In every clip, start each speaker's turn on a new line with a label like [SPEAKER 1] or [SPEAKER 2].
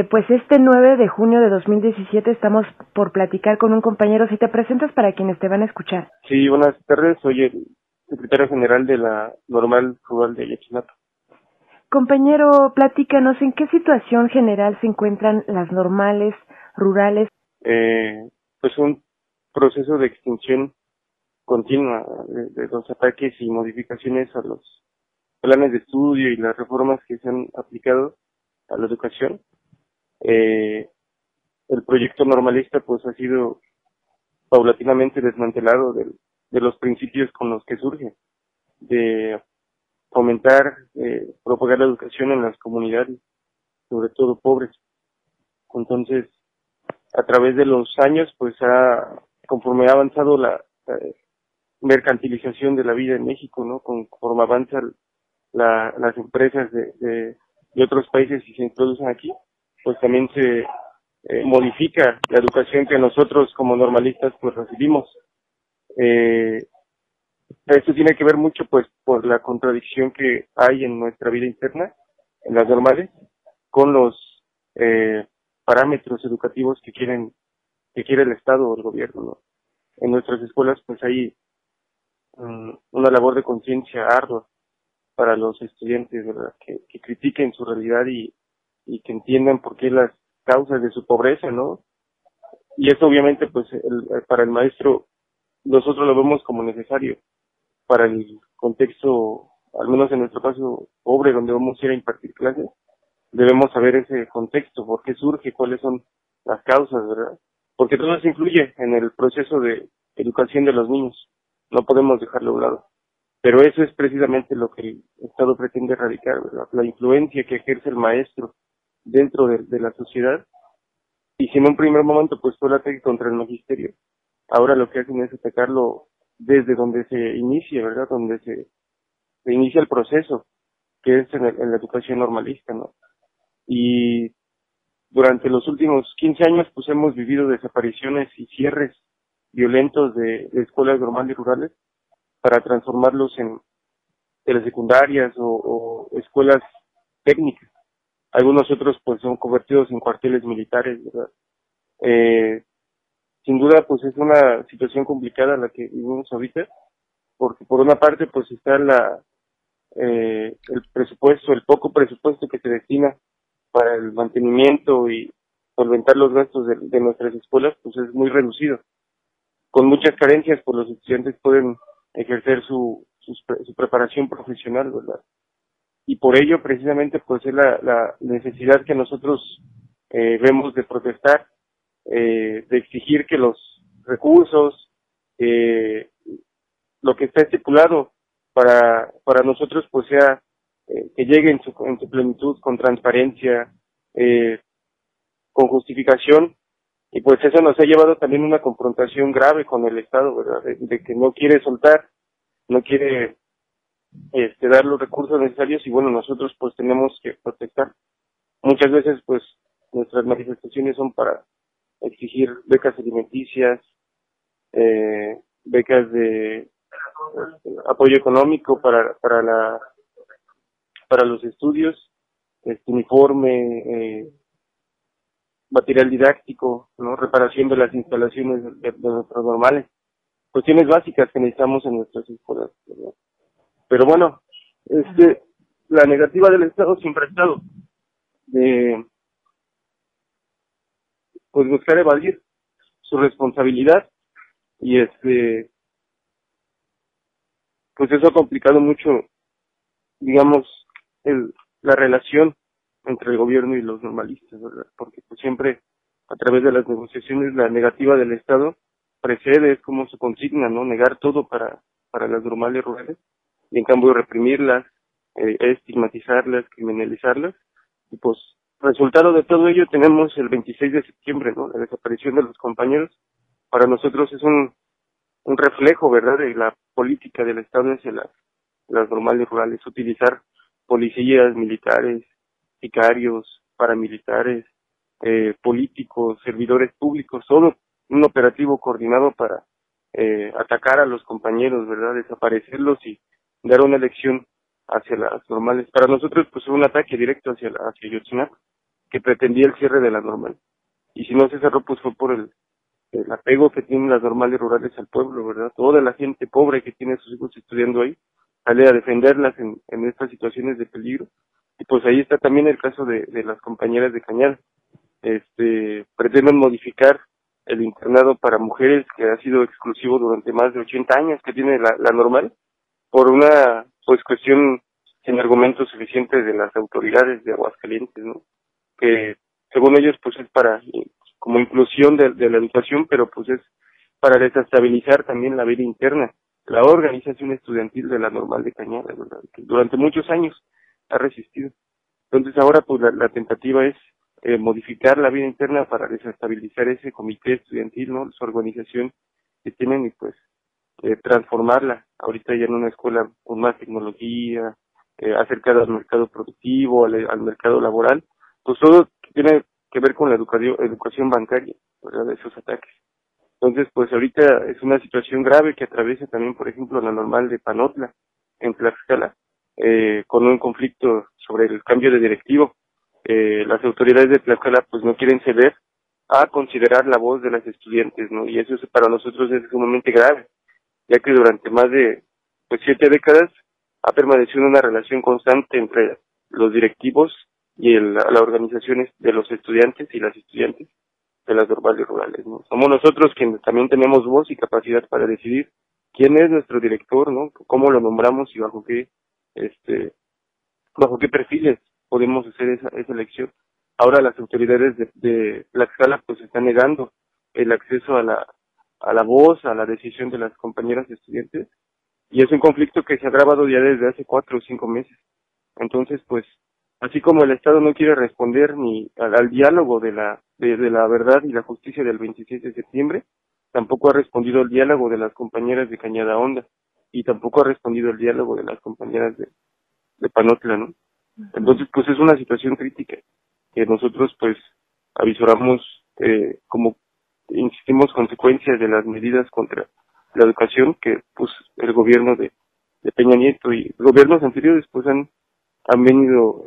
[SPEAKER 1] Pues este 9 de junio de 2017 estamos por platicar con un compañero. Si te presentas para quienes te van a escuchar.
[SPEAKER 2] Sí, buenas tardes. Soy el secretario general de la Normal Rural de Ayotzinapa.
[SPEAKER 1] Compañero, platícanos, ¿en qué situación general se encuentran las normales rurales?
[SPEAKER 2] Pues un proceso de extinción continua de los ataques y modificaciones a los planes de estudio y las reformas que se han aplicado a la educación. El proyecto normalista pues ha sido paulatinamente desmantelado de los principios con los que surge, de fomentar, propagar la educación en las comunidades, sobre todo pobres. Entonces, a través de los años, pues conforme ha avanzado la mercantilización de la vida en México, ¿no? Conforme avanzan las empresas de otros países y se introducen aquí, pues también se modifica la educación que nosotros como normalistas pues recibimos. Esto tiene que ver mucho pues por la contradicción que hay en nuestra vida interna, en las normales, con los parámetros educativos que quiere el Estado o el gobierno, ¿no? En nuestras escuelas pues hay una labor de conciencia ardua para los estudiantes, ¿verdad? Que critiquen su realidad y que entiendan por qué las causas de su pobreza, ¿no? Y eso obviamente pues para el maestro nosotros lo vemos como necesario para el contexto, al menos en nuestro caso pobre, donde vamos a ir a impartir clases, debemos saber ese contexto, por qué surge, cuáles son las causas, ¿verdad? Porque todo eso influye en el proceso de educación de los niños, no podemos dejarlo a un lado. Pero eso es precisamente lo que el Estado pretende erradicar, ¿verdad? La influencia que ejerce el maestro dentro de la sociedad, y si en un primer momento pues fue el ataque contra el magisterio, ahora lo que hacen es atacarlo desde donde se inicia, ¿verdad? Donde se inicia el proceso, que es en la educación normalista, ¿no? Y durante los últimos 15 años pues hemos vivido desapariciones y cierres violentos de escuelas normales y rurales para transformarlos en telesecundarias o escuelas técnicas. Algunos otros pues son convertidos en cuarteles militares, ¿verdad? Sin duda pues es una situación complicada la que vivimos ahorita, porque por una parte pues está el presupuesto, el poco presupuesto que se destina para el mantenimiento y solventar los gastos de nuestras escuelas, pues es muy reducido. Con muchas carencias, pues los estudiantes pueden ejercer su preparación profesional, ¿verdad? Y por ello, precisamente, pues es la necesidad que nosotros vemos de protestar, de exigir que los recursos, lo que está estipulado para nosotros, pues sea que llegue en su plenitud, con transparencia, con justificación, y pues eso nos ha llevado también a una confrontación grave con el Estado, ¿verdad? De que no quiere soltar, no quiere dar los recursos necesarios, y bueno, nosotros pues tenemos que protestar. Muchas veces pues nuestras manifestaciones son para exigir becas alimenticias, becas de apoyo económico para los estudios, uniforme, material didáctico, ¿no? Reparación de las instalaciones de nuestros normales, cuestiones básicas que necesitamos en nuestras escuelas, ¿verdad? Pero bueno, la negativa del Estado siempre ha estado de pues buscar evadir su responsabilidad, y pues eso ha complicado mucho, digamos, la relación entre el gobierno y los normalistas, ¿verdad? Porque pues siempre a través de las negociaciones la negativa del Estado precede, es como su consigna, ¿no? Negar todo para las normales rurales, y en cambio reprimirlas, estigmatizarlas, criminalizarlas, y pues resultado de todo ello tenemos el 26 de septiembre, ¿no? La desaparición de los compañeros. Para nosotros es un reflejo, ¿verdad?, de la política del Estado hacia las normales rurales, utilizar policías, militares, sicarios, paramilitares, políticos, servidores públicos, todo un operativo coordinado para atacar a los compañeros, ¿verdad?, desaparecerlos y dar una lección hacia las normales. Para nosotros pues es un ataque directo hacia Ayotzinapa. que pretendía el cierre de la normal. Y si no se cerró, pues fue por el apego que tienen las normales rurales al pueblo, ¿verdad? Toda la gente pobre que tiene a sus hijos estudiando ahí, sale a defenderlas en estas situaciones de peligro. Y pues ahí está también el caso de las compañeras de Cañada. Pretenden modificar el internado para mujeres que ha sido exclusivo durante más de 80 años que tiene la normal, por una pues cuestión sin argumentos suficientes de las autoridades de Aguascalientes, ¿no? Que según ellos pues es para como inclusión de la educación, pero pues es para desestabilizar también la vida interna, la organización estudiantil de la normal de Cañada, ¿verdad? Que durante muchos años ha resistido. Entonces ahora pues la tentativa es modificar la vida interna para desestabilizar ese comité estudiantil, ¿no? Su organización que tienen y pues transformarla ahorita ya en una escuela con más tecnología, acercada al mercado productivo, al mercado laboral, pues todo tiene que ver con la educación bancaria, ¿verdad? De esos ataques. Entonces, pues ahorita es una situación grave que atraviesa también, por ejemplo, la normal de Panotla, en Tlaxcala, con un conflicto sobre el cambio de directivo. Las autoridades de Tlaxcala pues no quieren ceder a considerar la voz de las estudiantes, ¿no? Y eso para nosotros es sumamente grave, ya que durante más de 7 décadas ha permanecido una relación constante entre los directivos y la organización de los estudiantes y las estudiantes de las normales rurales, ¿no? Somos nosotros quienes también tenemos voz y capacidad para decidir quién es nuestro director, ¿no? Cómo lo nombramos y bajo qué perfiles podemos hacer esa elección. Ahora las autoridades de Tlaxcala pues están negando el acceso a la voz, a la decisión de las compañeras estudiantes, y es un conflicto que se ha agravado ya desde hace 4 o 5 meses. Entonces, pues, así como el Estado no quiere responder ni al diálogo de la verdad y la justicia del 26 de septiembre, tampoco ha respondido el diálogo de las compañeras de Cañada Honda, y tampoco ha respondido el diálogo de las compañeras de Panotla, ¿no? Entonces, pues es una situación crítica que nosotros, pues, avisoramos como insistimos, consecuencias de las medidas contra la educación que pues el gobierno de Peña Nieto y gobiernos anteriores pues han venido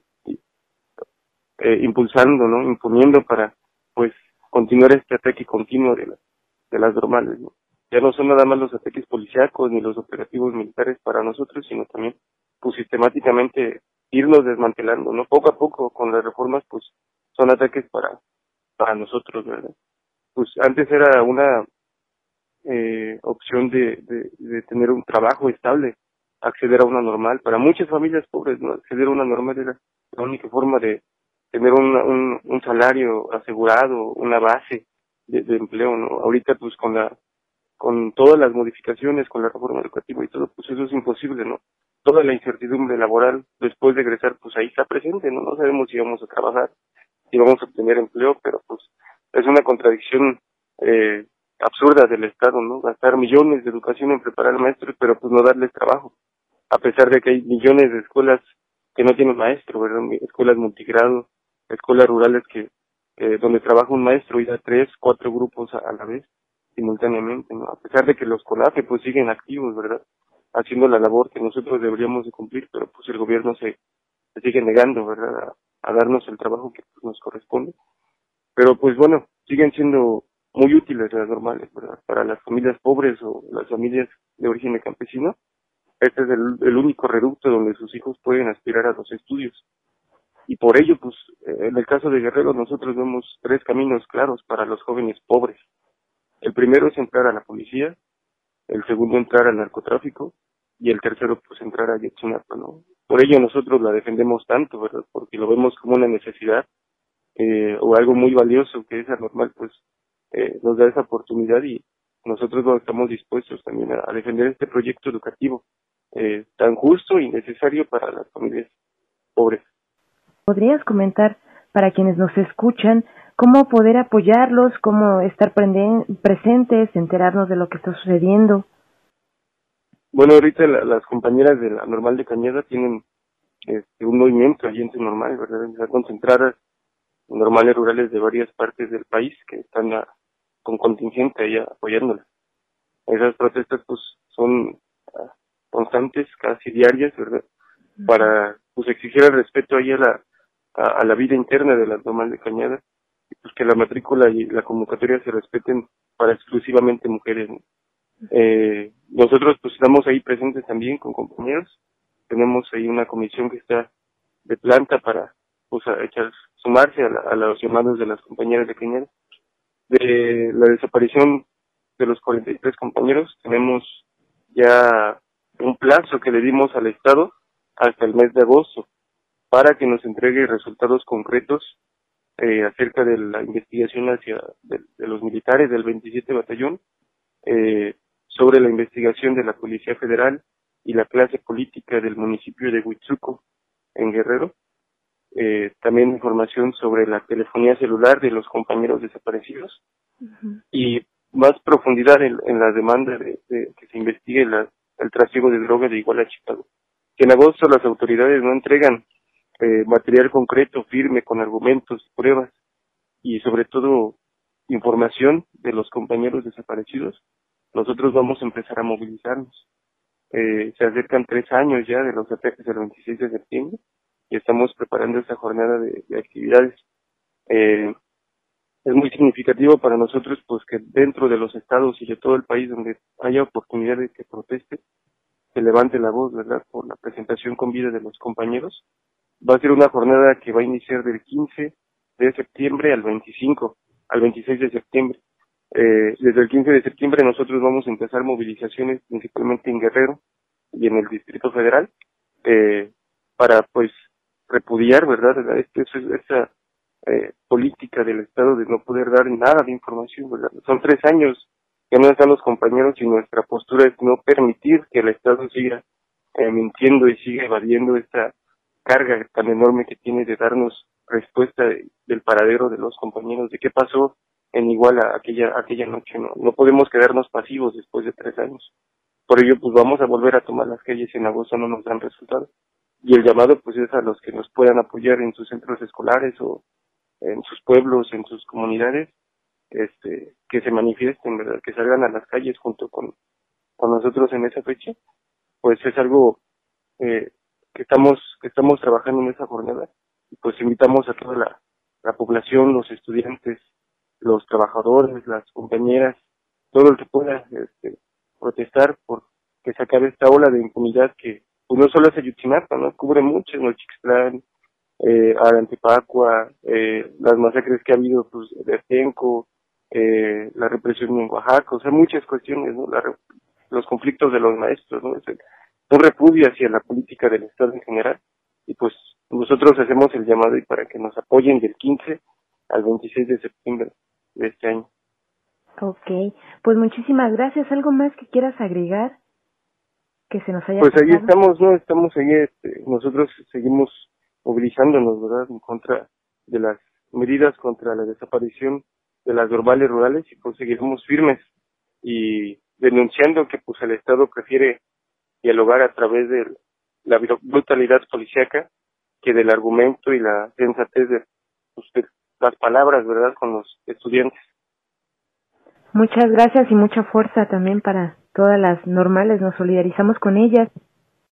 [SPEAKER 2] impulsando, ¿no? Imponiendo para pues continuar este ataque continuo de las normales, ¿no? Ya no son nada más los ataques policíacos ni los operativos militares para nosotros, sino también pues sistemáticamente irnos desmantelando, ¿no? Poco a poco con las reformas pues son ataques para nosotros, ¿verdad? Pues antes era una opción de tener un trabajo estable, acceder a una normal. Para muchas familias pobres, ¿no? Acceder a una normal era la única forma de tener un salario asegurado, una base de empleo, ¿no? Ahorita pues con todas las modificaciones, con la reforma educativa y todo, pues eso es imposible, ¿no? Toda la incertidumbre laboral después de egresar, pues ahí está presente, ¿no? No sabemos si vamos a trabajar, si vamos a obtener empleo, pero pues es una contradicción absurda del Estado, ¿no? Gastar millones de educación en preparar maestros, pero pues no darles trabajo, a pesar de que hay millones de escuelas que no tienen maestro, ¿verdad? Escuelas multigrado, escuelas rurales donde trabaja un maestro y da 3, 4 grupos a la vez, simultáneamente, ¿no? A pesar de que los CONAFE pues siguen activos, ¿verdad? Haciendo la labor que nosotros deberíamos de cumplir, pero pues el gobierno se sigue negando, ¿verdad? A darnos el trabajo que pues, nos corresponde. Pero pues bueno, siguen siendo muy útiles las normales, ¿verdad? Para las familias pobres o las familias de origen campesino, este es el único reducto donde sus hijos pueden aspirar a los estudios. Y por ello, pues, en el caso de Guerrero, nosotros vemos 3 caminos claros para los jóvenes pobres. El primero es entrar a la policía, el segundo entrar al narcotráfico, y el tercero, pues, entrar a Yotzinapa, ¿no? Por ello nosotros la defendemos tanto, ¿verdad? Porque lo vemos como una necesidad, o algo muy valioso que es anormal, pues, nos da esa oportunidad y nosotros no estamos dispuestos también a defender este proyecto educativo tan justo y necesario para las familias pobres.
[SPEAKER 1] ¿Podrías comentar para quienes nos escuchan cómo poder apoyarlos, cómo estar presentes, enterarnos de lo que está sucediendo?
[SPEAKER 2] Bueno, ahorita las compañeras de la Normal de Cañada tienen un movimiento allí en su normal, ¿verdad? Están concentradas en normales rurales de varias partes del país que están con contingente allá apoyándolas. Esas protestas pues son constantes, casi diarias, ¿verdad? Para pues exigir el respeto ahí a a la vida interna de las Lomas de Cañada, y pues que la matrícula y la convocatoria se respeten para exclusivamente mujeres, ¿no? Nosotros pues estamos ahí presentes también con compañeros, tenemos ahí una comisión que está de planta para pues sumarse a los llamados de las compañeras de Cañada. De la desaparición de los 43 compañeros, tenemos ya un plazo que le dimos al Estado hasta el mes de agosto para que nos entregue resultados concretos acerca de la investigación de los militares del 27 Batallón, sobre la investigación de la Policía Federal y la clase política del municipio de Huitzuco, en Guerrero. También información sobre la telefonía celular de los compañeros desaparecidos. Uh-huh. Y más profundidad en la demanda de que se investigue el trasiego de droga de Iguala a Chicago. Que en agosto las autoridades no entregan material concreto, firme, con argumentos, pruebas y sobre todo información de los compañeros desaparecidos. Nosotros vamos a empezar a movilizarnos. Se acercan 3 años ya de los ataques del 26 de septiembre y estamos preparando esta jornada de actividades. Es muy significativo para nosotros pues que dentro de los estados y de todo el país donde haya oportunidad de que proteste, se levante la voz, ¿verdad?, por la presentación con vida de los compañeros. Va a ser una jornada que va a iniciar del 15 de septiembre al 26 de septiembre. Desde el 15 de septiembre nosotros vamos a empezar movilizaciones principalmente en Guerrero y en el Distrito Federal, para pues repudiar, ¿verdad?, esa política del Estado de no poder dar nada de información, ¿verdad? Son 3 años que no están los compañeros y nuestra postura es no permitir que el Estado siga mintiendo y siga evadiendo esta carga tan enorme que tiene de darnos respuesta del paradero de los compañeros, de qué pasó en Iguala aquella noche. No podemos quedarnos pasivos después de 3 años. Por ello, pues vamos a volver a tomar las calles. En agosto no nos dan resultados. Y el llamado pues es a los que nos puedan apoyar en sus centros escolares o en sus pueblos, en sus comunidades, que se manifiesten, ¿verdad?, que salgan a las calles junto con nosotros en esa fecha. Pues es algo que estamos trabajando en esa jornada, y pues invitamos a toda la población, los estudiantes, los trabajadores, las compañeras, todo el que pueda protestar por que se acabe esta ola de impunidad que pues no solo es Ayotzinapa, ¿no?, cubre mucho, Nochixtlán, Arantepacua, las masacres que ha habido pues de Atenco, la represión en Oaxaca, o sea, muchas cuestiones, ¿no?, los conflictos de los maestros, ¿no?, un repudio hacia la política del Estado en general, y pues nosotros hacemos el llamado y para que nos apoyen del 15 al 26 de septiembre de este año.
[SPEAKER 1] Okay, pues muchísimas gracias. ¿Algo más que quieras agregar que se nos haya
[SPEAKER 2] Pues
[SPEAKER 1] pasado?
[SPEAKER 2] ahí estamos, ¿no? Estamos ahí, nosotros seguimos movilizándonos, ¿verdad?, en contra de las medidas contra la desaparición de las normales rurales, y pues seguiremos firmes y denunciando que pues el Estado prefiere dialogar a través de la brutalidad policíaca que del argumento y la sensatez de las palabras, ¿verdad?, con los estudiantes.
[SPEAKER 1] Muchas gracias y mucha fuerza también para todas las normales, nos solidarizamos con ellas.